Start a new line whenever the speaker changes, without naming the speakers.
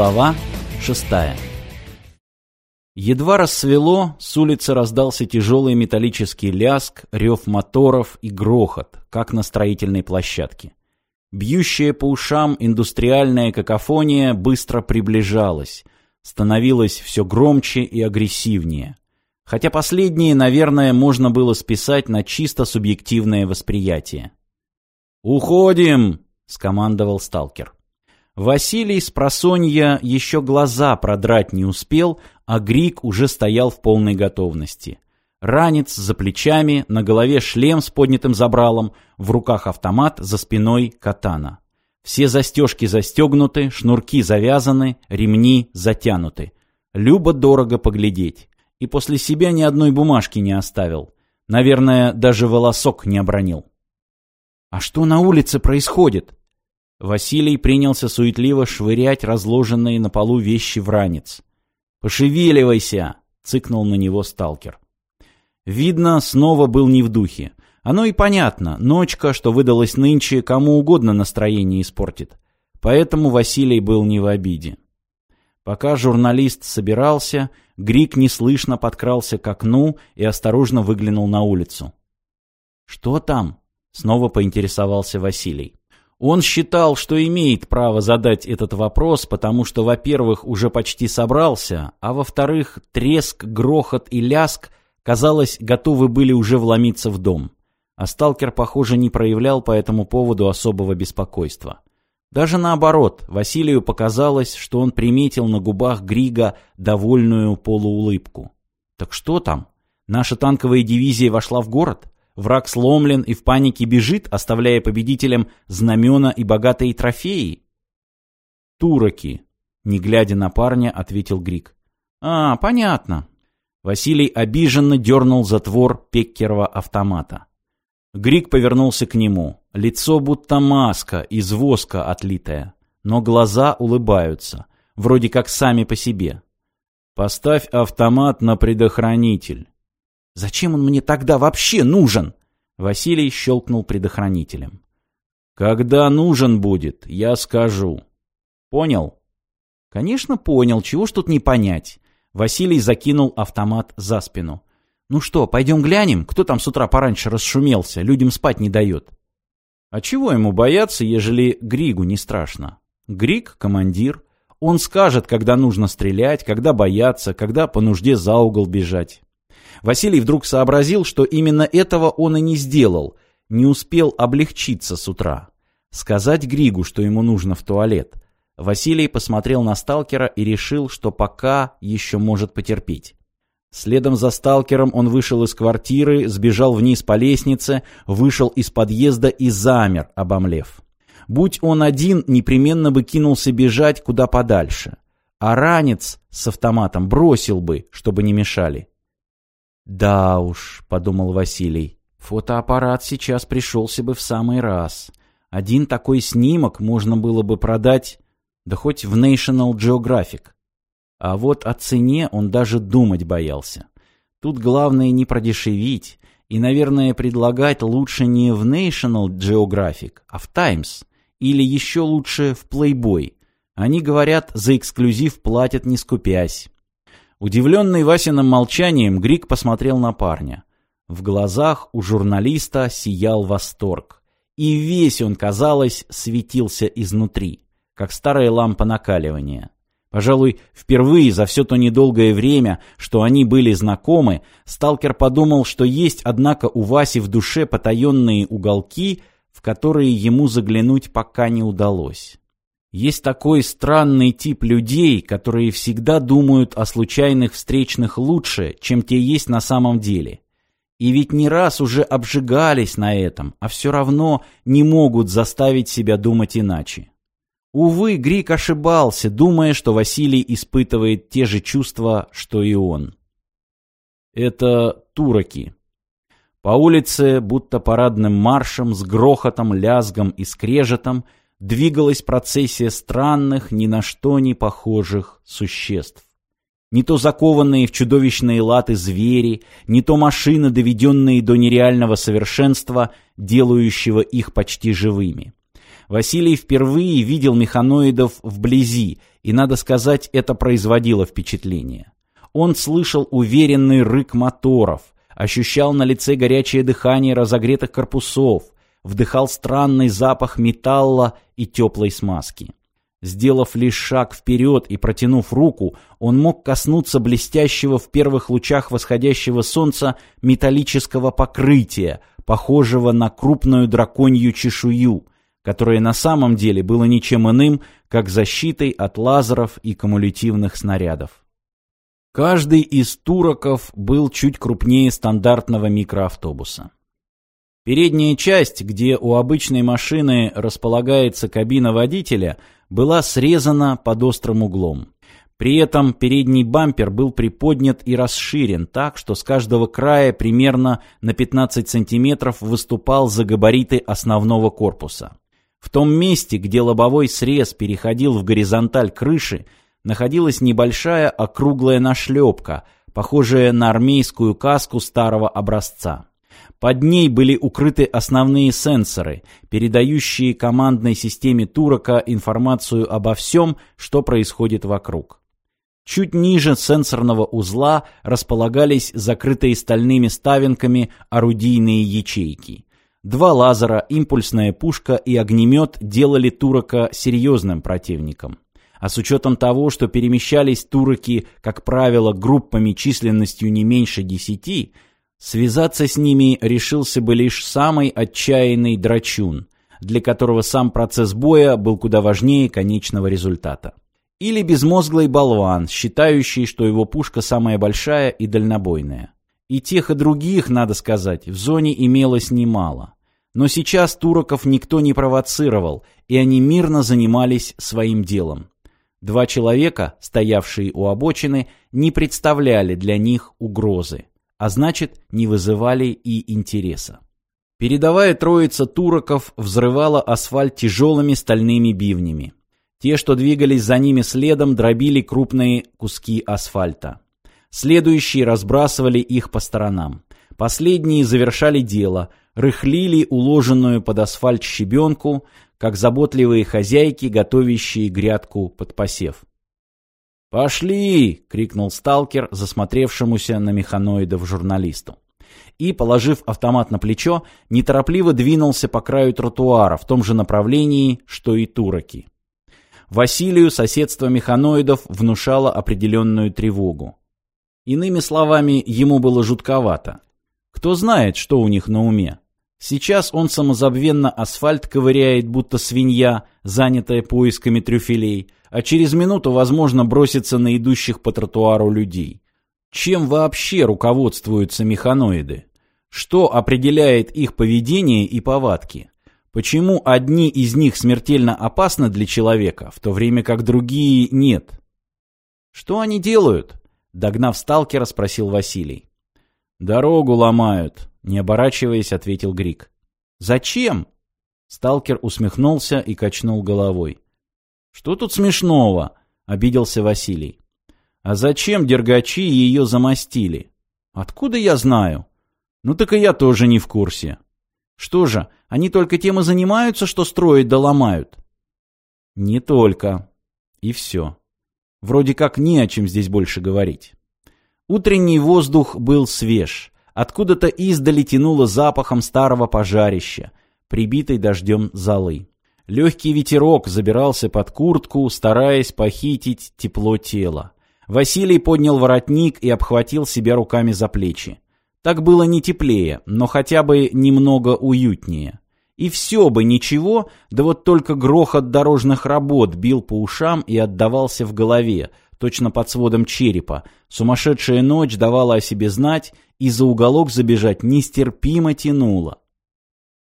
Глава 6. Едва рассвело, с улицы раздался тяжелый металлический лязг, рев моторов и грохот, как на строительной площадке. Бьющая по ушам индустриальная какофония быстро приближалась, становилась все громче и агрессивнее. Хотя последнее, наверное, можно было списать на чисто субъективное восприятие. «Уходим!» — скомандовал сталкер. Василий спросонья еще глаза продрать не успел, а Григ уже стоял в полной готовности. Ранец за плечами, на голове шлем с поднятым забралом, в руках автомат, за спиной катана. Все застежки застегнуты, шнурки завязаны, ремни затянуты. Любо-дорого поглядеть. И после себя ни одной бумажки не оставил. Наверное, даже волосок не обронил. «А что на улице происходит?» Василий принялся суетливо швырять разложенные на полу вещи в ранец. «Пошевеливайся!» — цыкнул на него сталкер. Видно, снова был не в духе. Оно и понятно, ночка, что выдалась нынче, кому угодно настроение испортит. Поэтому Василий был не в обиде. Пока журналист собирался, Григ неслышно подкрался к окну и осторожно выглянул на улицу. «Что там?» — снова поинтересовался Василий. Он считал, что имеет право задать этот вопрос, потому что, во-первых, уже почти собрался, а во-вторых, треск, грохот и ляск, казалось, готовы были уже вломиться в дом. А сталкер, похоже, не проявлял по этому поводу особого беспокойства. Даже наоборот, Василию показалось, что он приметил на губах Грига довольную полуулыбку. «Так что там? Наша танковая дивизия вошла в город? Враг сломлен и в панике бежит, оставляя победителям знамена и богатые трофеи?» «Туроки», — не глядя на парня, ответил Григ. «А, понятно». Василий обиженно дернул затвор Пеккерова автомата. Григ повернулся к нему. Лицо будто маска, из воска отлитая. Но глаза улыбаются, вроде как сами по себе. «Поставь автомат на предохранитель». «Зачем он мне тогда вообще нужен?» Василий щелкнул предохранителем. «Когда нужен будет, я скажу. Понял?» «Конечно понял, чего ж тут не понять». Василий закинул автомат за спину. «Ну что, пойдем глянем, кто там с утра пораньше расшумелся, людям спать не дает?» «А чего ему бояться, ежели Григу не страшно? Григ — командир. Он скажет, когда нужно стрелять, когда бояться, когда по нужде за угол бежать». Василий вдруг сообразил, что именно этого он и не сделал, не успел облегчиться с утра. Сказать Григу, что ему нужно в туалет. Василий посмотрел на сталкера и решил, что пока еще может потерпеть. Следом за сталкером он вышел из квартиры, сбежал вниз по лестнице, вышел из подъезда и замер, обомлев. Будь он один, непременно бы кинулся бежать куда подальше. А ранец с автоматом бросил бы, чтобы не мешали. «Да уж», — подумал Василий, — «фотоаппарат сейчас пришелся бы в самый раз. Один такой снимок можно было бы продать, да хоть в National Geographic». А вот о цене он даже думать боялся. Тут главное не продешевить, и, наверное, предлагать лучше не в National Geographic, а в Times, или еще лучше в Playboy. Они, говорят, за эксклюзив платят не скупясь. Удивленный Васиным молчанием, Григ посмотрел на парня. В глазах у журналиста сиял восторг. И весь он, казалось, светился изнутри, как старая лампа накаливания. Пожалуй, впервые за все то недолгое время, что они были знакомы, сталкер подумал, что есть, однако, у Васи в душе потаенные уголки, в которые ему заглянуть пока не удалось. Есть такой странный тип людей, которые всегда думают о случайных встречных лучше, чем те есть на самом деле. И ведь не раз уже обжигались на этом, а все равно не могут заставить себя думать иначе. Увы, Григ ошибался, думая, что Василий испытывает те же чувства, что и он. Это туроки. По улице, будто парадным маршем, с грохотом, лязгом и скрежетом, двигалась процессия странных, ни на что не похожих существ. Не то закованные в чудовищные латы звери, не то машины, доведенные до нереального совершенства, делающего их почти живыми. Василий впервые видел механоидов вблизи, и, надо сказать, это производило впечатление. Он слышал уверенный рык моторов, ощущал на лице горячее дыхание разогретых корпусов, вдыхал странный запах металла и теплой смазки. Сделав лишь шаг вперед и протянув руку, он мог коснуться блестящего в первых лучах восходящего солнца металлического покрытия, похожего на крупную драконью чешую, которое на самом деле было ничем иным, как защитой от лазеров и кумулятивных снарядов. Каждый из туроков был чуть крупнее стандартного микроавтобуса. Передняя часть, где у обычной машины располагается кабина водителя, была срезана под острым углом. При этом передний бампер был приподнят и расширен так, что с каждого края примерно на 15 сантиметров выступал за габариты основного корпуса. В том месте, где лобовой срез переходил в горизонталь крыши, находилась небольшая округлая нашлепка, похожая на армейскую каску старого образца. Под ней были укрыты основные сенсоры, передающие командной системе Турока информацию обо всем, что происходит вокруг. Чуть ниже сенсорного узла располагались закрытые стальными ставинками орудийные ячейки. 2 лазера, импульсная пушка и огнемет делали Турока серьезным противником. А с учетом того, что перемещались туроки, как правило, группами численностью не меньше 10, связаться с ними решился бы лишь самый отчаянный драчун, для которого сам процесс боя был куда важнее конечного результата. Или безмозглый болван, считающий, что его пушка самая большая и дальнобойная. И тех, и других, надо сказать, в зоне имелось немало. Но сейчас туроков никто не провоцировал, и они мирно занимались своим делом. 2 человека, стоявшие у обочины, не представляли для них угрозы, а значит, не вызывали и интереса. Передовая троица туроков взрывала асфальт тяжелыми стальными бивнями. Те, что двигались за ними следом, дробили крупные куски асфальта. Следующие разбрасывали их по сторонам. Последние завершали дело, рыхлили уложенную под асфальт щебенку, как заботливые хозяйки, готовящие грядку под посев. «Пошли!» — крикнул сталкер, засмотревшемуся на механоидов журналисту. И, положив автомат на плечо, неторопливо двинулся по краю тротуара в том же направлении, что и туроки. Василию соседство механоидов внушало определенную тревогу. Иными словами, ему было жутковато. Кто знает, что у них на уме. Сейчас он самозабвенно асфальт ковыряет, будто свинья, занятая поисками трюфелей, а через минуту, возможно, бросится на идущих по тротуару людей. Чем вообще руководствуются механоиды? Что определяет их поведение и повадки? Почему одни из них смертельно опасны для человека, в то время как другие нет? «Что они делают?» — догнав сталкера, спросил Василий. «Дорогу ломают», — не оборачиваясь, ответил Грик. «Зачем?» Сталкер усмехнулся и качнул головой. «Что тут смешного?» — обиделся Василий. «А зачем дергачи ее замостили?» «Откуда я знаю?» «Ну так и я тоже не в курсе». «Что же, они только тем и занимаются, что строят да ломают?» «Не только. И все. Вроде как не о чем здесь больше говорить». Утренний воздух был свеж. Откуда-то издали тянуло запахом старого пожарища, прибитой дождем золы. Легкий ветерок забирался под куртку, стараясь похитить тепло тела. Василий поднял воротник и обхватил себя руками за плечи. Так было не теплее, но хотя бы немного уютнее. И все бы ничего, да вот только грохот дорожных работ бил по ушам и отдавался в голове, точно под сводом черепа. Сумасшедшая ночь давала о себе знать, и за уголок забежать нестерпимо тянуло.